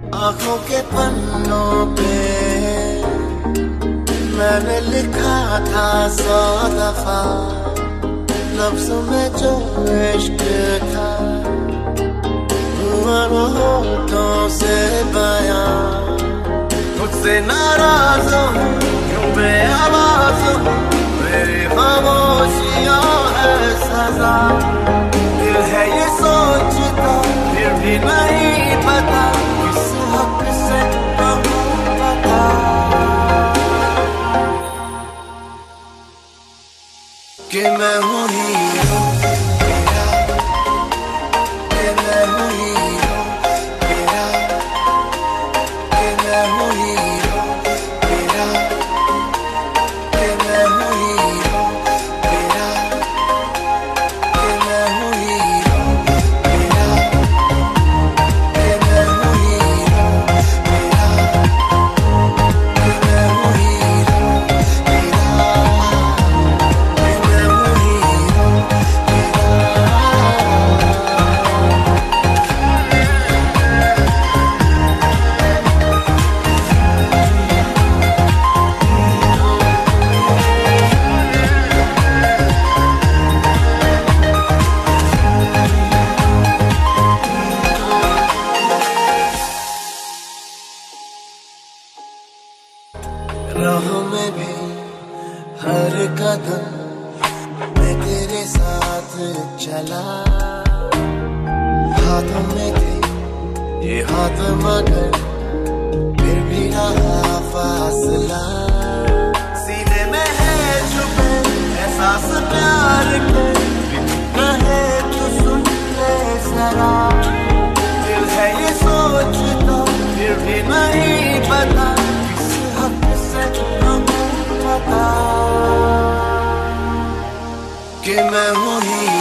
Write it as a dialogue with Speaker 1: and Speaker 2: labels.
Speaker 1: आंखों के पन्नों पे मैंने लिखा था 100 दफा, लफ्ज़ों में जो इश्क था हुआ न होठों से बयां। मुझसे नाराज हूँ क्यों बेआवाज़ हूँ, मेरी खामोशियाँ है सजा। दिल है ये सोचता फिर भी नहीं पता, किस हक से कहूँ पता कि मैं हूँ हीरो तेरा, कि मैं हूँ हीरो तेरा, कि मैं हूँ हीरो तेरा, कि मैं हूँ हीरो तेरा, कि मैं हूँ हीरो तेरा, कि मैं हूँ हीरो तेरा, कि मैं हूँ हीरो तेरा, कि मैं हूँ हीरो राहों में भी हर कदम मैं तेरे साथ चला। हाथों में थे ये हाथ मगर फिर भी रहा फासला। सीने में है छुपे एहसास प्यार के, कहे तो सुन ले जरा। दिल है ये सोचता फिर भी नहीं पता, किस हक से कहूँ पता कि मैं हूँ ही